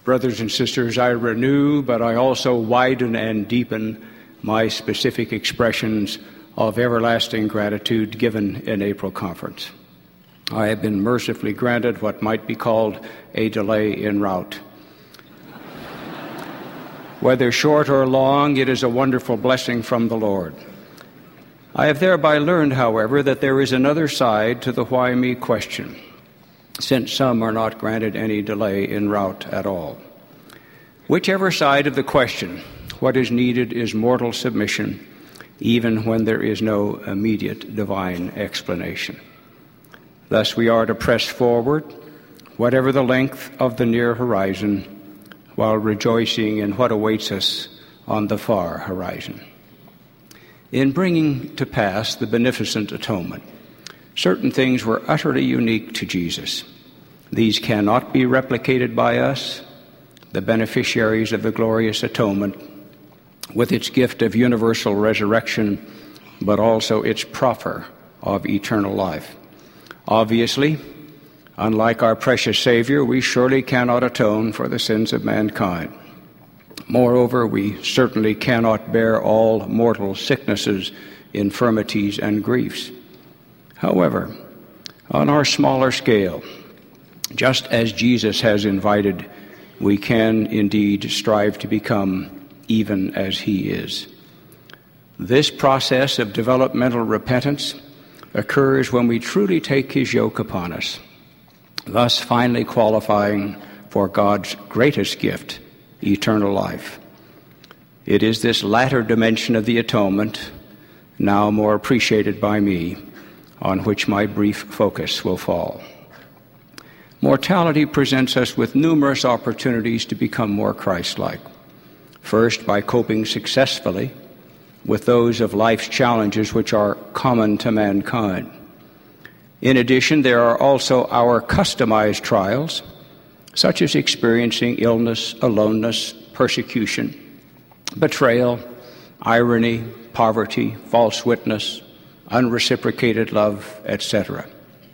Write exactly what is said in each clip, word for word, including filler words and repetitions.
Brothers and sisters, I renew, but I also widen and deepen my specific expressions of everlasting gratitude given in April conference. I have been mercifully granted what might be called a delay en route. Whether short or long, it is a wonderful blessing from the Lord. I have thereby learned, however, that there is another side to the why me question, since some are not granted any delay en route at all. Whichever side of the question, what is needed is mortal submission, even when there is no immediate divine explanation. Thus we are to press forward, whatever the length of the near horizon, while rejoicing in what awaits us on the far horizon. In bringing to pass the beneficent atonement, certain things were utterly unique to Jesus. These cannot be replicated by us, the beneficiaries of the glorious atonement, with its gift of universal resurrection, but also its proffer of eternal life. Obviously, unlike our precious Savior, we surely cannot atone for the sins of mankind. Moreover, we certainly cannot bear all mortal sicknesses, infirmities, and griefs. However, on our smaller scale, just as Jesus has invited, we can indeed strive to become even as he is. This process of developmental repentance occurs when we truly take his yoke upon us, thus finally qualifying for God's greatest gift, eternal life. It is this latter dimension of the atonement, now more appreciated by me, on which my brief focus will fall. Mortality presents us with numerous opportunities to become more Christ-like. First, by coping successfully with those of life's challenges which are common to mankind. In addition, there are also our customized trials, such as experiencing illness, aloneness, persecution, betrayal, irony, poverty, false witness, unreciprocated love, et cetera.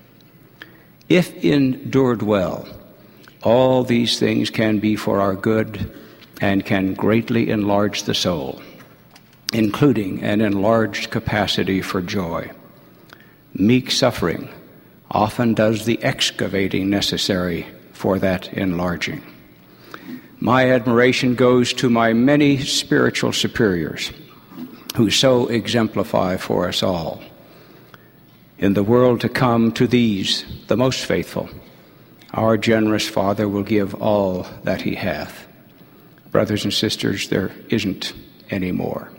If endured well, all these things can be for our good and can greatly enlarge the soul, including an enlarged capacity for joy. Meek suffering often does the excavating necessary for that enlarging. My admiration goes to my many spiritual superiors who so exemplify for us all. In the world to come, to these, the most faithful, our generous Father will give all that he hath. Brothers and sisters, there isn't any more.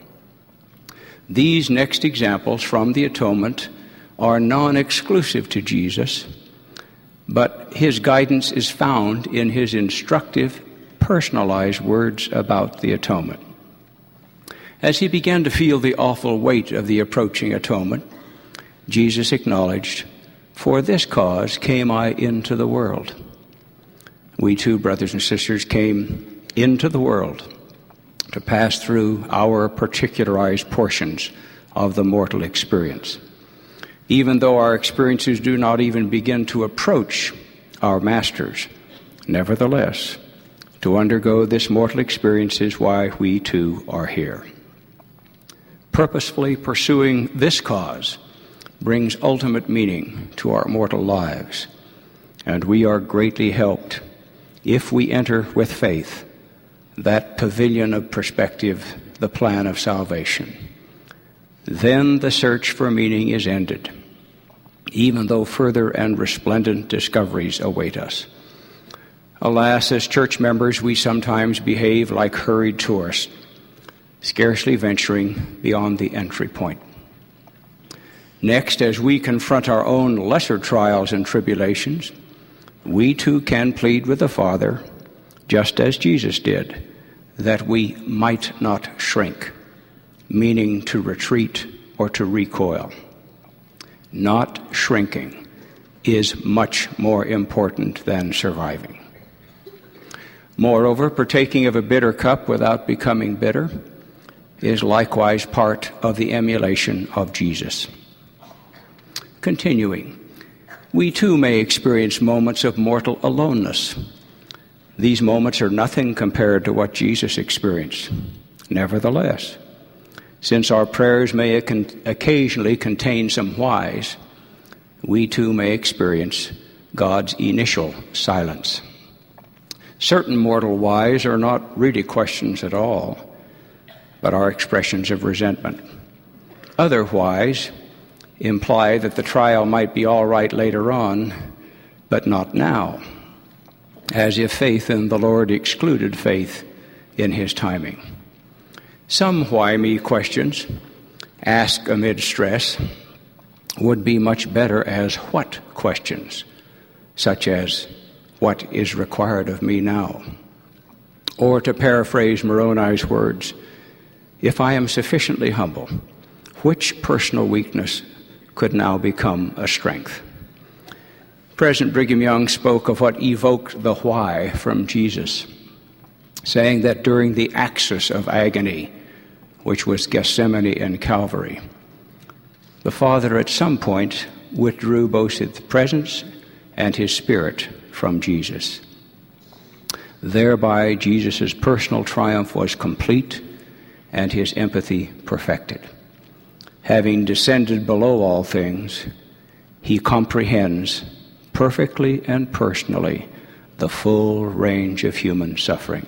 These next examples from the atonement are non-exclusive to Jesus, but his guidance is found in his instructive, personalized words about the atonement. As he began to feel the awful weight of the approaching atonement, Jesus acknowledged, "For this cause came I into the world." We too, brothers and sisters, came into the world to pass through our particularized portions of the mortal experience. Even though our experiences do not even begin to approach our masters, nevertheless, to undergo this mortal experience is why we too are here. Purposefully pursuing this cause brings ultimate meaning to our mortal lives, and we are greatly helped if we enter with faith that pavilion of perspective, the plan of salvation. Then the search for meaning is ended, even though further and resplendent discoveries await us. Alas, as church members, we sometimes behave like hurried tourists, scarcely venturing beyond the entry point. Next, as we confront our own lesser trials and tribulations, we too can plead with the Father, just as Jesus did, that we might not shrink, meaning to retreat or to recoil. Not shrinking is much more important than surviving. Moreover, partaking of a bitter cup without becoming bitter is likewise part of the emulation of Jesus. Continuing, we too may experience moments of mortal aloneness. These moments are nothing compared to what Jesus experienced. Nevertheless, since our prayers may occasionally contain some whys, we too may experience God's initial silence. Certain mortal whys are not really questions at all, but are expressions of resentment. Other whys imply that the trial might be all right later on, but not now, as if faith in the Lord excluded faith in His timing. Some why-me questions, asked amid stress, would be much better as what questions, such as, what is required of me now? Or to paraphrase Moroni's words, if I am sufficiently humble, which personal weakness could now become a strength? President Brigham Young spoke of what evoked the why from Jesus, saying that during the axis of agony, which was Gethsemane and Calvary, the Father at some point withdrew both His presence and His Spirit from Jesus. Thereby, Jesus' personal triumph was complete and His empathy perfected. Having descended below all things, He comprehends perfectly and personally the full range of human suffering.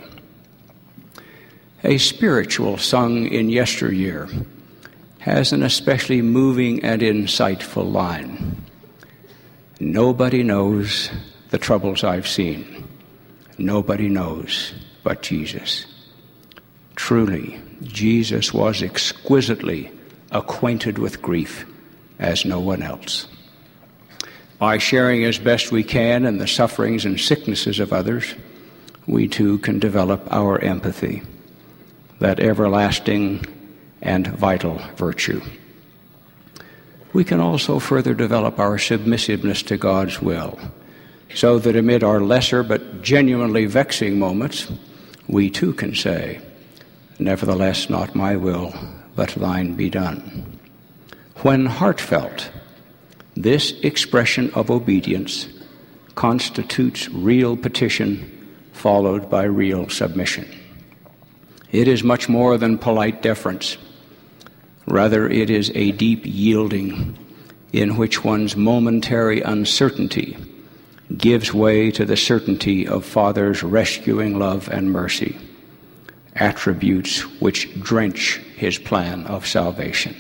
A spiritual sung in yesteryear has an especially moving and insightful line. Nobody knows the troubles I've seen. Nobody knows but Jesus. Truly, Jesus was exquisitely acquainted with grief as no one else. By sharing as best we can in the sufferings and sicknesses of others, we too can develop our empathy, that everlasting and vital virtue. We can also further develop our submissiveness to God's will, so that amid our lesser but genuinely vexing moments, we too can say, nevertheless, not my will, but thine be done. When heartfelt, this expression of obedience constitutes real petition followed by real submission. It is much more than polite deference. Rather, it is a deep yielding in which one's momentary uncertainty gives way to the certainty of Father's rescuing love and mercy, attributes which drench His plan of salvation.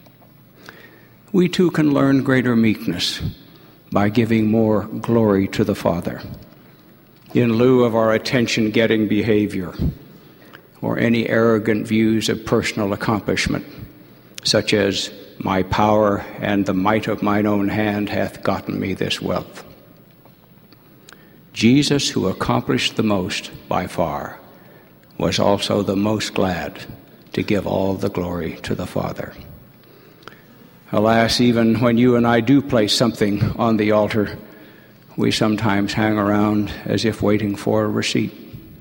We too can learn greater meekness by giving more glory to the Father, in lieu of our attention-getting behavior or any arrogant views of personal accomplishment, such as, my power and the might of mine own hand hath gotten me this wealth. Jesus, who accomplished the most by far, was also the most glad to give all the glory to the Father. Alas, even when you and I do place something on the altar, we sometimes hang around as if waiting for a receipt.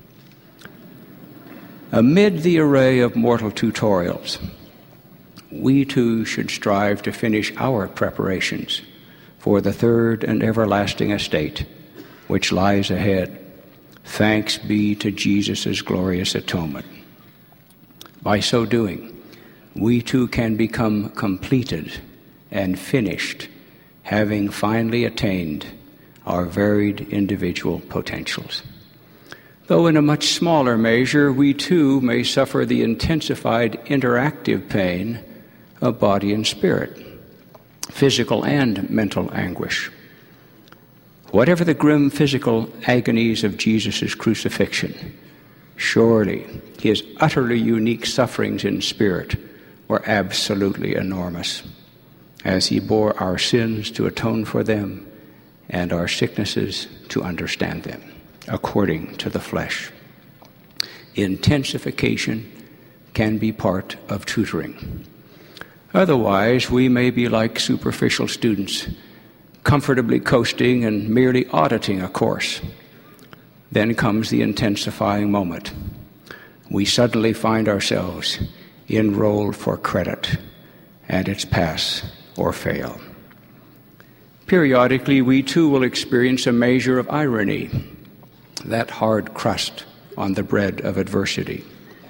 Amid the array of mortal tutorials, we too should strive to finish our preparations for the third and everlasting estate which lies ahead. Thanks be to Jesus' glorious atonement. By so doing, we too can become completed and finished, having finally attained our varied individual potentials. Though in a much smaller measure, we too may suffer the intensified interactive pain of body and spirit, physical and mental anguish. Whatever the grim physical agonies of Jesus' crucifixion, surely His utterly unique sufferings in spirit were absolutely enormous, as He bore our sins to atone for them and our sicknesses to understand them, according to the flesh. Intensification can be part of tutoring. Otherwise, we may be like superficial students, comfortably coasting and merely auditing a course. Then comes the intensifying moment. We suddenly find ourselves enrolled for credit, and it's pass or fail. Periodically, we too will experience a measure of irony that hard crust on the bread of adversity.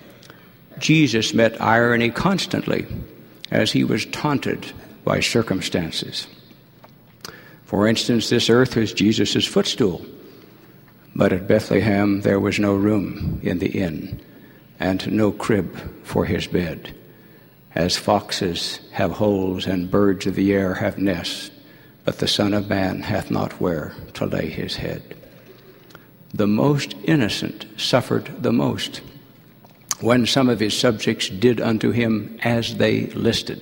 Jesus met irony constantly as he was taunted by circumstances. For instance, this earth was Jesus' footstool, but at Bethlehem there was no room in the inn and no crib for his bed. As foxes have holes and birds of the air have nests, but the Son of Man hath not where to lay his head. The most innocent suffered the most when some of his subjects did unto him as they listed.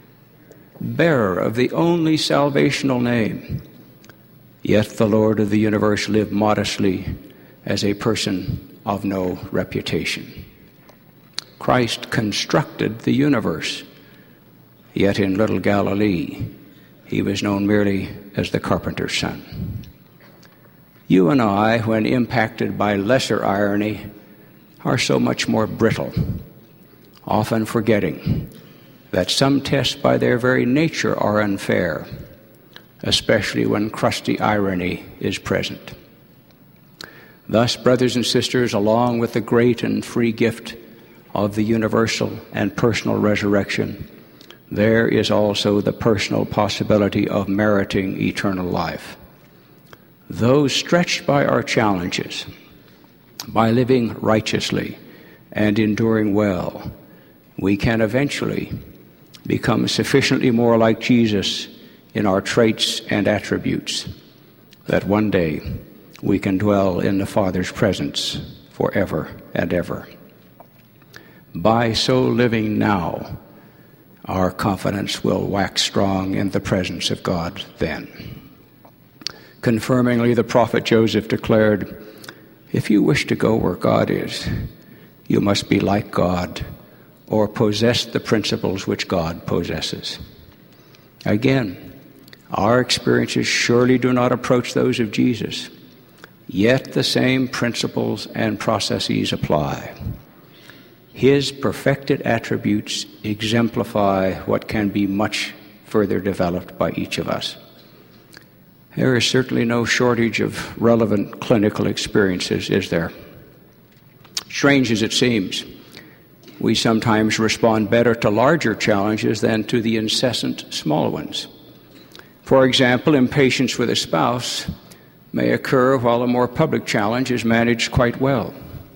Bearer of the only salvational name, yet the Lord of the universe lived modestly as a person of no reputation. Christ constructed the universe, yet in little Galilee he was known merely as the carpenter's son. You and I, when impacted by lesser irony, are so much more brittle, often forgetting that some tests by their very nature are unfair, especially when crusty irony is present. Thus, brothers and sisters, along with the great and free gift of the universal and personal resurrection, there is also the personal possibility of meriting eternal life. Though stretched by our challenges, by living righteously and enduring well, we can eventually become sufficiently more like Jesus in our traits and attributes that one day we can dwell in the Father's presence forever and ever. By so living now, our confidence will wax strong in the presence of God then. Confirmingly, the prophet Joseph declared, "If you wish to go where God is, you must be like God, or possess the principles which God possesses." Again, our experiences surely do not approach those of Jesus, yet the same principles and processes apply. His perfected attributes exemplify what can be much further developed by each of us. There is certainly no shortage of relevant clinical experiences, is there? Strange as it seems, we sometimes respond better to larger challenges than to the incessant small ones. For example, impatience with a spouse may occur while a more public challenge is managed quite well.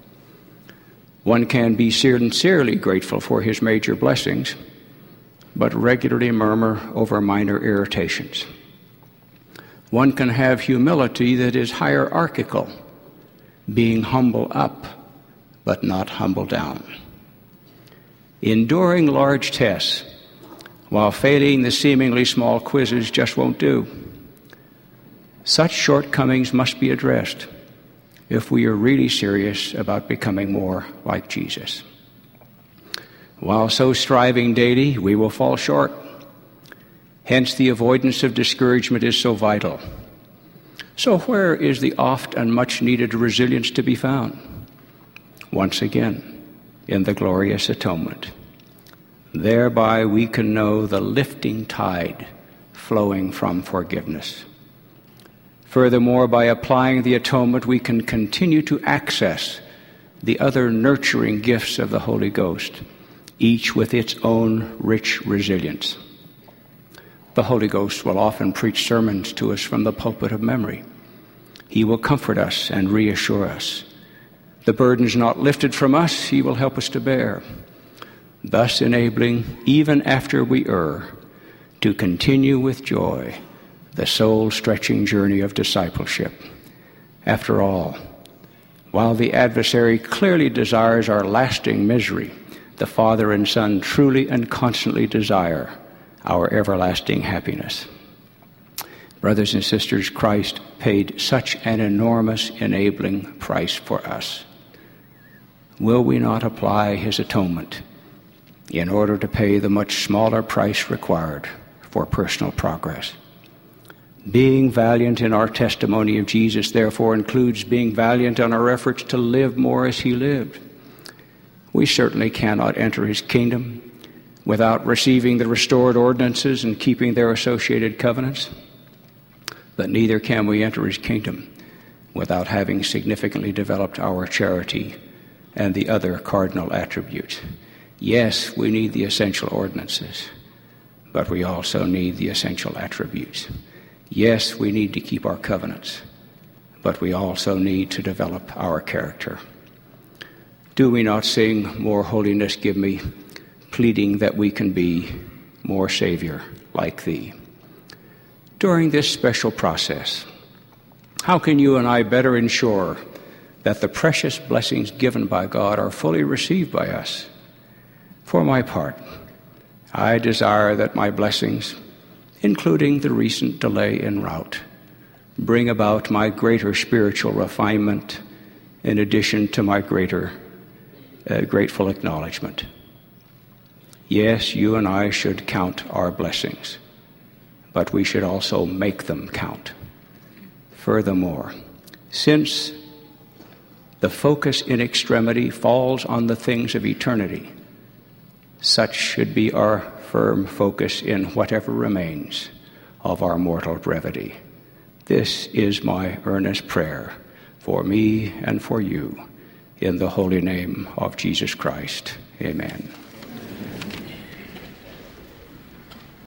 One can be sincerely grateful for his major blessings, but regularly murmur over minor irritations. One can have humility that is hierarchical, being humble up, but not humble down. Enduring large tests while failing the seemingly small quizzes just won't do. Such shortcomings must be addressed if we are really serious about becoming more like Jesus. While so striving daily, we will fall short. Hence, the avoidance of discouragement is so vital. So where is the oft and much needed resilience to be found? Once again, in the glorious atonement. Thereby we can know the lifting tide flowing from forgiveness. Furthermore, by applying the atonement, we can continue to access the other nurturing gifts of the Holy Ghost, each with its own rich resilience. The Holy Ghost will often preach sermons to us from the pulpit of memory. He will comfort us and reassure us. The burdens not lifted from us, he will help us to bear, thus enabling, even after we err, to continue with joy the soul-stretching journey of discipleship. After all, while the adversary clearly desires our lasting misery, the Father and Son truly and constantly desire our everlasting happiness. Brothers and sisters, Christ paid such an enormous enabling price for us. Will we not apply his atonement in order to pay the much smaller price required for personal progress? Being valiant in our testimony of Jesus, therefore, includes being valiant in our efforts to live more as he lived. We certainly cannot enter his kingdom without receiving the restored ordinances and keeping their associated covenants, but neither can we enter his kingdom without having significantly developed our charity and the other cardinal attributes. Yes, we need the essential ordinances, but we also need the essential attributes. Yes, we need to keep our covenants, but we also need to develop our character. Do we not sing, "More holiness give me," pleading that we can be more Savior like Thee? During this special process, how can you and I better ensure that the precious blessings given by God are fully received by us? For my part, I desire that my blessings, including the recent delay en route, bring about my greater spiritual refinement in addition to my greater uh, grateful acknowledgement. Yes, you and I should count our blessings, but we should also make them count. Furthermore, since the focus in extremity falls on the things of eternity, such should be our firm focus in whatever remains of our mortal brevity. This is my earnest prayer for me and for you, in the holy name of Jesus Christ. Amen.